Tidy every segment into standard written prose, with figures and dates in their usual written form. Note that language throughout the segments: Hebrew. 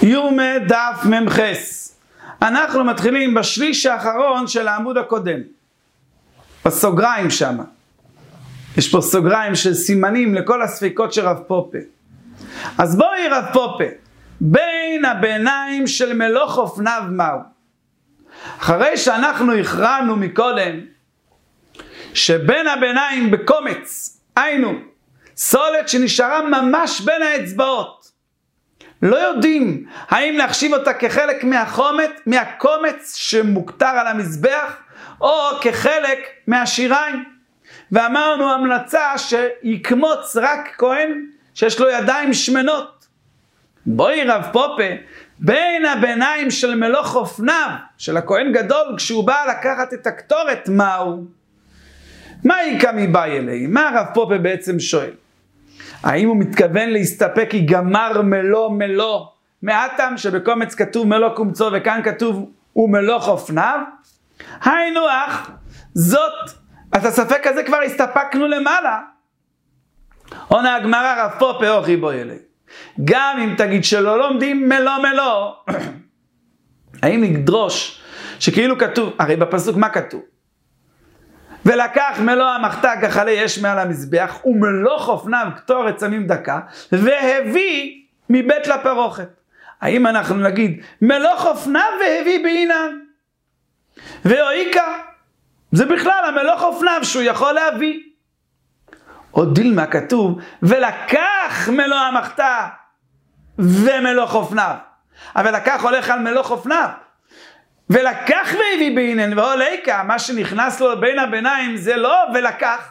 יומא דף ממחס. אנחנו מתחילים בשליש האחרון של העמוד הקודם. בסוגריים שם. יש פה סוגריים של סימנים לכל הספיקות של רב פופה. אז בואי רב פופה. בין הביניים של מלוך אופניו מהו? אחרי שאנחנו הכרענו מקודם שבין הביניים בקומץ, היינו, סולת שנשארה ממש בין האצבעות. לא יודעים האם להחשיב אותה כחלק מהקומץ שמוקטר על המזבח, או כחלק מהשיריים. ואמרנו המלצה שיקמוץ רק כהן שיש לו ידיים שמנות. בואי רב פופה, בין הביניים של מלוך אופניו, של הכהן גדול, כשהוא בא לקחת את הקטורת, מהו? מה יקה מבאי אלי? מה רב פופה בעצם שואל? האם הוא מתכוון להסתפק כי גמר מלוא מעטם, שבקומץ כתוב מלוא קומצו וכאן כתוב ומלוך אופניו? היינו אח, זאת, את הספק הזה כבר הסתפקנו למעלה. עונה הגמרא רב פופה אוכי בואי אלי. גם אם תגיד שלא לומדים מלוא, האם נדרוש שכאילו כתוב, הרי בפסוק מה כתוב? ולקח מלוא המחתה גחלי אש מעל המזבח, ומלוך אופניו קטורת שמים דקה, והביא מבית לפרוכת. האם אנחנו נגיד מלוך אופניו והביא בעינן? ואויקה, זה בכלל המלוך אופניו שהוא יכול להביא. עוד דילמה כתוב, ולקח מלוא המחתה ומלוך אופניו. אבל לקח הולך על מלוך אופניו. ולקח והביא בעינן, ואוליקה, מה שנכנס לו בין הביניים זה לא ולקח.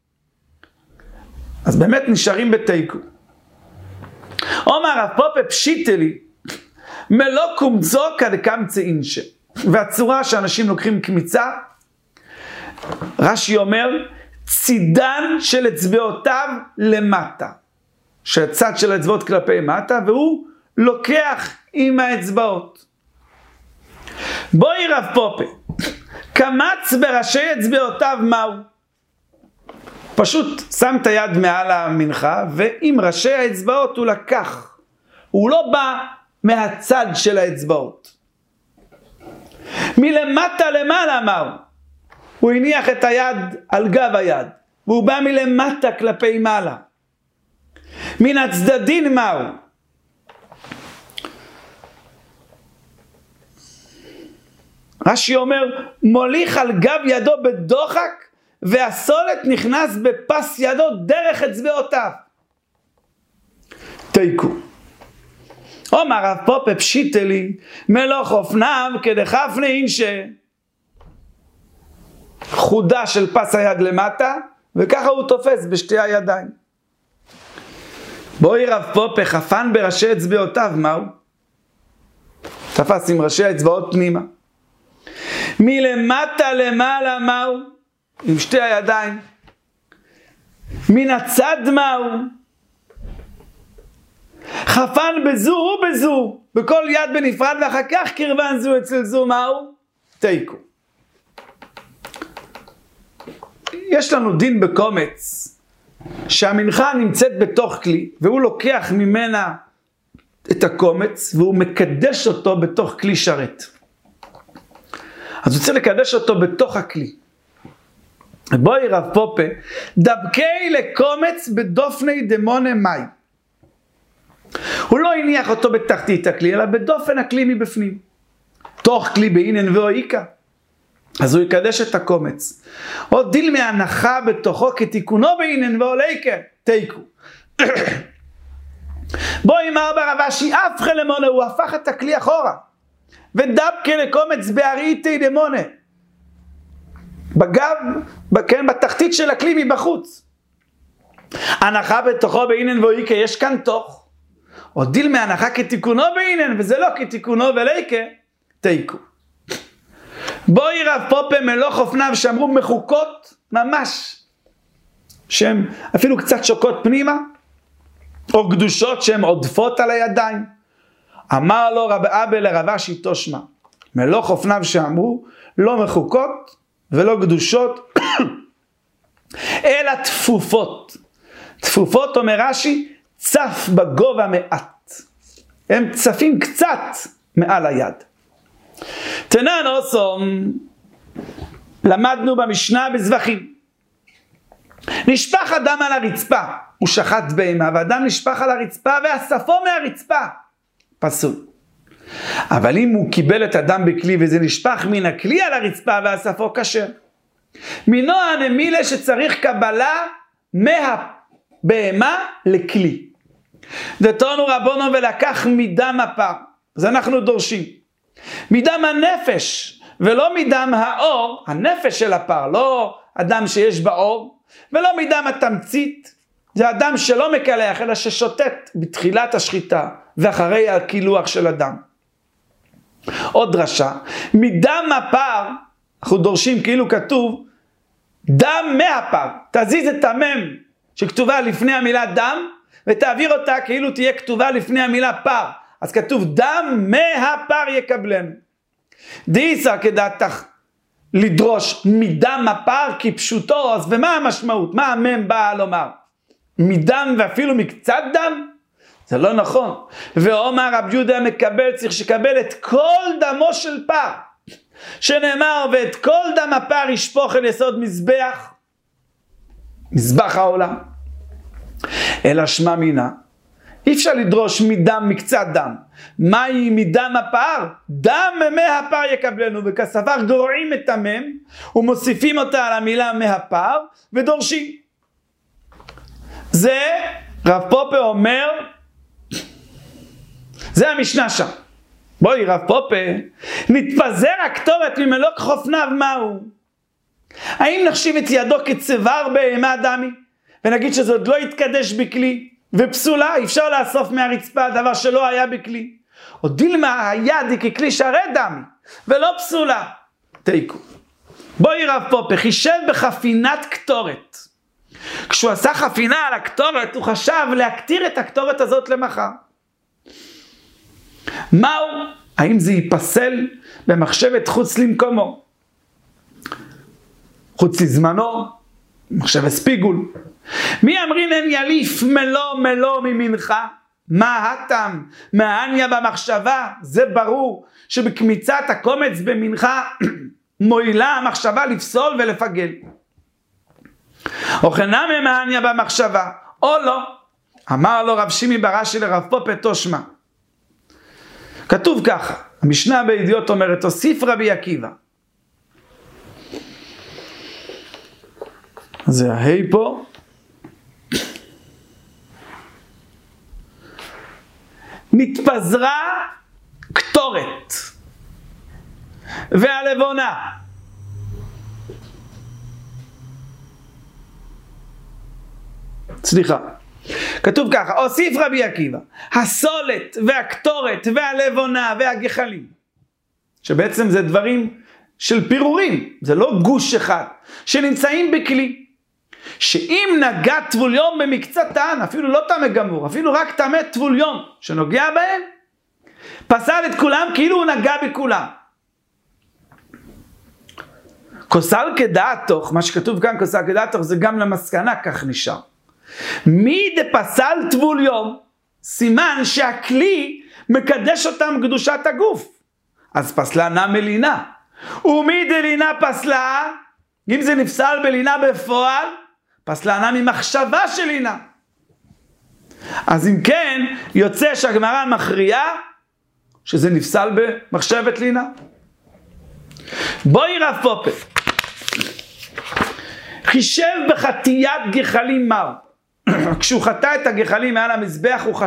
אז באמת נשארים בתיקו. אומר רב פופה פשיטלי, מלוא קומצו כדקמצא אינשא. והצורה שאנשים לוקחים קמיצה, רש"י אומר, צידן של אצבעותיו למטה. שהצד של האצבעות כלפי מטה, והוא לוקח עם האצבעות. בואי רב פופה, קמץ בראשי אצבעותיו מהו? פשוט שם את היד מעל המנחה, ועם ראשי האצבעות הוא לקח. הוא לא בא מהצד של האצבעות. מלמטה למעלה מהו? הוא הניח את היד על גב היד, והוא בא מלמטה כלפי מעלה. מן הצדדים מהו? רש"י אומר, מוליך על גב ידו בדוחק, והסולת נכנס בפס ידו דרך אצבעותיו. תיקו. אומר רב פופה פשיטלי, מלוך אופניו כדחפני אינשא. חודה של פס היד למטה, וככה הוא תופס בשתי הידיים. בואי רב פופה, חפן בראשי אצבעותיו, מהו? תפס עם ראשי האצבעות פנימה. מלמטה למעלה מהו? עם שתי הידיים. מן הצד מהו? חפן בזו ובזו, בכל יד בנפרד, ואחר כך קרבן זו אצל זו מהו? תיקו. יש לנו דין בקומץ, שהמנחה נמצאת בתוך כלי, והוא לוקח ממנה את הקומץ, והוא מקדש אותו בתוך כלי שרת. אז הוא צריך לקדש אותו בתוך הכלי. בואי רב פופה, דבקי לקומץ בדופני דמונה מי. הוא לא הניח אותו בתחתית הכלי, אלא בדופן הכלי מבפנים. תוך כלי בעינן ואויקה. אז הוא יקדש את הקומץ. עוד דיל מהנחה בתוכו כתיקונו בעינן ואוליקה. תיקו. בואי מר ברבשי, אף חלמונה, הוא הפך את הכלי אחורה. ודבקי לקומץ באריתי דמונה. בגב, כן, בתחתית של הכלי מבחוץ. הנחה בתוכו בעינן ואויקה, יש כאן תוך. עוד דיל מהנחה כתיקונו בעינן, וזה לא כתיקונו ואוליקה. תיקו. בואי רב פופה מלוך אופניו שאמרו מחוקות ממש, שהן אפילו קצת שוקות פנימה, או קדושות שהן עודפות על הידיים. אמר לו רב אבא לרבשי תושמע, מלוך אופניו שאמרו לא מחוקות ולא קדושות, אלא תפופות. תפופות אומר רש"י, צף בגובה מעט. הם צפים קצת מעל היד. תנן אוסום, למדנו במשנה בזבחים. נשפך אדם על הרצפה, הוא שחט בהמה, ואדם נשפך על הרצפה ואספו מהרצפה, פסול. אבל אם הוא קיבל את הדם בכלי וזה נשפך מן הכלי על הרצפה ואספו, כשר. מינו הנמילה שצריך קבלה מהבהמה לכלי. דתנו רבונו ולקח מדם הפר, אז אנחנו דורשים מדם הנפש ולא מדם האור, הנפש של הפר, לא אדם שיש באור, ולא מדם התמצית, זה אדם שלא מקלח אלא ששוטט בתחילת השחיטה ואחרי הקילוח של הדם. עוד דרשה, מדם הפר אנחנו דורשים, כאילו כתוב דם מהפר, תזיז את המם שכתובה לפני המילה דם ותעביר אותה כאילו תהיה כתובה לפני המילה פר, אז כתוב דם מהפר יקבלנו. דאיסא כדעתך לדרוש מדם הפר כפשוטו, אז ומה המשמעות? מה המם באה לומר? מדם ואפילו מקצת דם? זה לא נכון. ואומר רב יהודה מקבל, צריך שקבל את כל דמו של פר, שנאמר ואת כל דם הפר ישפוך אל יסוד מזבח, מזבח העולם. אלא שמע מינה, אי אפשר לדרוש מדם מקצת דם. מהי מדם הפר? דם מהפר יקבלנו, וכסבר גורעים את המם ומוסיפים אותה על המילה מהפר ודורשים. זה רב פופה אומר, זה המשנה שם. בואי רב פופה, נתפזר הקטורת ממלוק חופניו מהו? האם נחשיב את ידו כצוואר בהמה דמי ונגיד שזה עוד לא יתקדש בכלי ופסולה? אפשר לאסוף מהרצפה דבר שלא היה בכלי. או דילמה היד היא ככלי שרת דמי ולא פסולה. תיקו. בואי רב פופה, חישב בחפינת קטורת. כשהוא עשה חפינה על הקטורת הוא חשב להקטיר את הקטורת הזאת למחר. מהו? האם זה ייפסל במחשבת חוץ למקומו? חוץ לזמנו? מחשבת ספיגול. מי אמרין אין יליף מלוא ממנחה? מה הטעם? מהעניה במחשבה? זה ברור שבקמיצת הקומץ במנחה מועילה המחשבה לפסול ולפגל. או חנמי מהעניה במחשבה, או לא. אמר לו רב שימי ברש"י לרב פופה תושמע. כתוב ככה, המשנה בידיעות אומרת, הוסיף רבי עקיבא. זה ההי פה. נתפזרה קטורת והלבונה. סליחה. כתוב ככה, הוסיף רבי עקיבא, הסולת והקטורת והלבונה והגחלים, שבעצם זה דברים של פירורים, זה לא גוש אחד, שנמצאים בכלי, שאם נגע טבוליון במקצתן, אפילו לא טמא גמור, אפילו רק טמא טבוליון שנוגע בהם, פסל את כולם כאילו הוא נגע בכולם. כוסל כדעתוך, מה שכתוב כאן כוסל כדעתוך, זה גם למסקנה, כך נשאר. מי דפסל טבול יום, סימן שהכלי מקדש אותם קדושת הגוף, אז פסלה נא מלינה. ומי דלינה פסלה, אם זה נפסל בלינה בפועל, פסלה נא ממחשבה של לינה. אז אם כן יוצא שהגמרא מכריעה שזה נפסל במחשבת לינה. בואי רב פופה, חישב בחטיית גחלים מהו? כשהוא חטא את הגחלים מעל המזבח הוא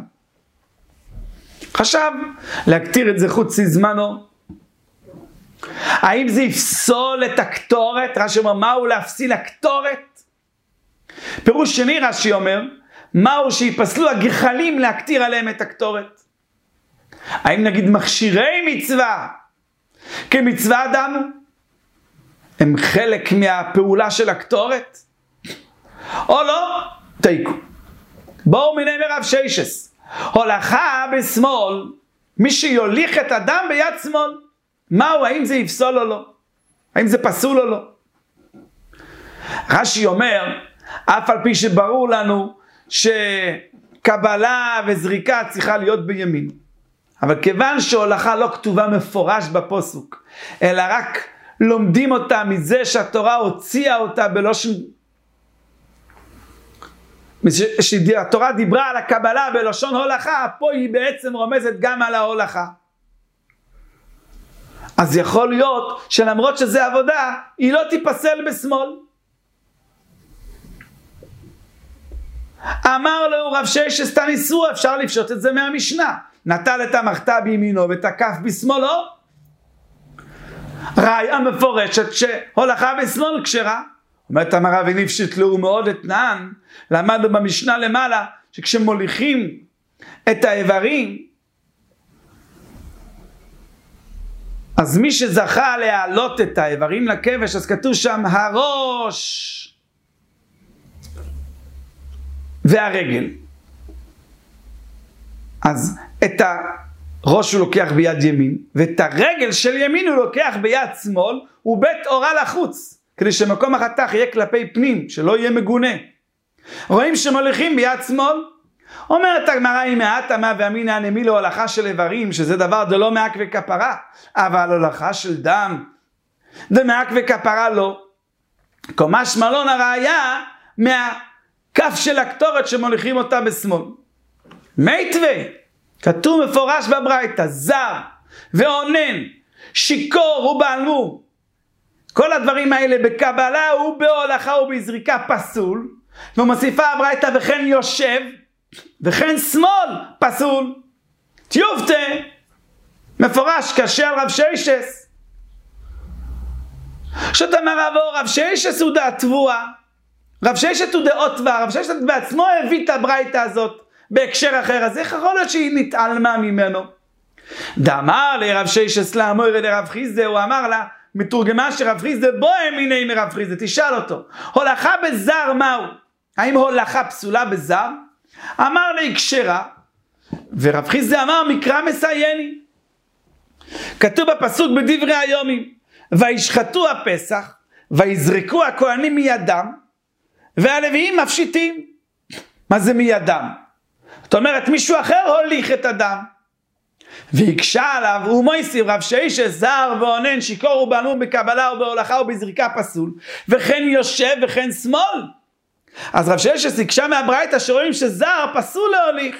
חשב להקטיר את זה חוץ לזמנו. האם זה יפסול את הקטורת? רש"י אומר, מהו להפסיל הקטורת? פירוש שני רש"י אומר, מהו שיפסלו הגחלים להקטיר עליהם את הקטורת? האם נגיד מכשירי מצווה כמצווה אדם הם חלק מהפעולה של הקטורת? או לא? תיקו. בואו מיני מרב שישס. הולכה בשמאל, מי שיוליך את הדם ביד שמאל. מהו? האם זה יפסול או לא? האם זה פסול או לא? רש"י אומר, אף על פי שברור לנו קבלה וזריקה צריכה להיות בימין. אבל כיוון שהולכה לא כתובה מפורש בפוסוק, אלא רק לומדים אותה מזה שהתורה הוציאה אותה בלושן, שהתורה דיברה על הקבלה בלשון הולכה, פה היא בעצם רומזת גם על ההולכה. אז יכול להיות שלמרות שזה עבודה, היא לא תיפסל בשמאל. אמר לו רב ששת תניסו, אפשר לפשוט את זה מהמשנה. נטל את המחתה בימינו ואת הכף בשמאלו. ראיה מפורשת שהולכה בשמאל כשרה. אומרת המרא ונפשטלו מאוד אתנן, למדנו במשנה למעלה, שכשמוליכים את האיברים, אז מי שזכה להעלות את האיברים לכבש, אז כתוב שם הראש והרגל. אז את הראש הוא לוקח ביד ימין, ואת הרגל של ימין הוא לוקח ביד שמאל, ובית אורה לחוץ, כדי שמקום החתך יהיה כלפי פנים, שלא יהיה מגונה. רואים שמוליכים ביד שמאל. אומרת הגמרא אם מעט מה ואמינא הנמי להולכה של איברים, שזה דבר דלא מעק וכפרה, אבל הולכה של דם דמעק וכפרה לא. קומש מלון הראיה מהכף של הקטורת שמוליכים אותה בשמאל. מיתווה, כתוב מפורש בברייתא, זר ואונן, שיקור ובעלמו, כל הדברים האלה בקבלה ובהולכה ובזריקה פסול. ומוסיפה הברייתא וכן יושב וכן שמאל פסול. תיובתה מפורש קשה על רב ששס. שאת אמר רב ששס הוא דעת תבואה, רב ששת הוא דעות תבואה. רב ששת בעצמו הביא את הברייתא הזאת בהקשר אחר, אז איך יכול להיות שהיא נתעלמה ממנו? דאמר לרב ששס לאמור לרב חיסדא, הוא אמר לה, מתורגמה שרב חיסדא בואי מיני מרב חיסדא, תשאל אותו, הולכה בזר מהו? האם הולכה פסולה בזר? אמר לי כשרה, ורב חיסדא אמר מקרא מסייני. כתוב בפסוק בדברי היומי, וישחטו הפסח, ויזרקו הכהנים מידם, והלוויים מפשיטים. מה זה מידם? זאת אומרת מישהו אחר הוליך את הדם. ויקשה עליו ומויסיב רב ששס זר ואונן שיקור ובעלמו בקבלה ובהולכה ובזריקה פסול, וכן יושב וכן שמאל. אז רב ששס יקשה מהברייתא שרואים שזר פסול להוליך.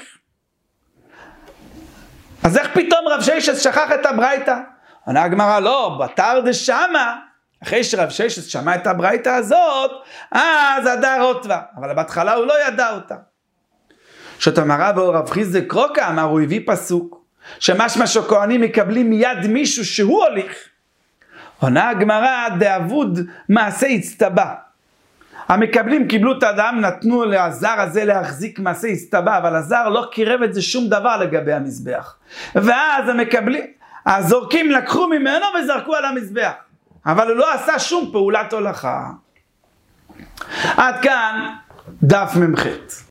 אז איך פתאום רב ששס שכח את הברייתא? עונה הגמרא לא, בתר דשמע, אחרי שרב ששס שמע את הברייתא הזאת, אז הדר אותבה, אבל בהתחלה הוא לא ידע אותה. שתמרה ורב חיסדא קרוקה אמר, הוא הביא פסוק שמשמע שכהנים מקבלים מיד מישהו שהוא הוליך. עונה הגמרא דאבוד מעשה הצטבע. המקבלים קיבלו את האדם, נתנו לעזר הזה להחזיק מעשה הצטבע, אבל הזר לא קירב את זה שום דבר לגבי המזבח. ואז המקבלים, הזורקים לקחו ממנו וזרקו על המזבח, אבל הוא לא עשה שום פעולת הולכה. עד כאן דף ממחת.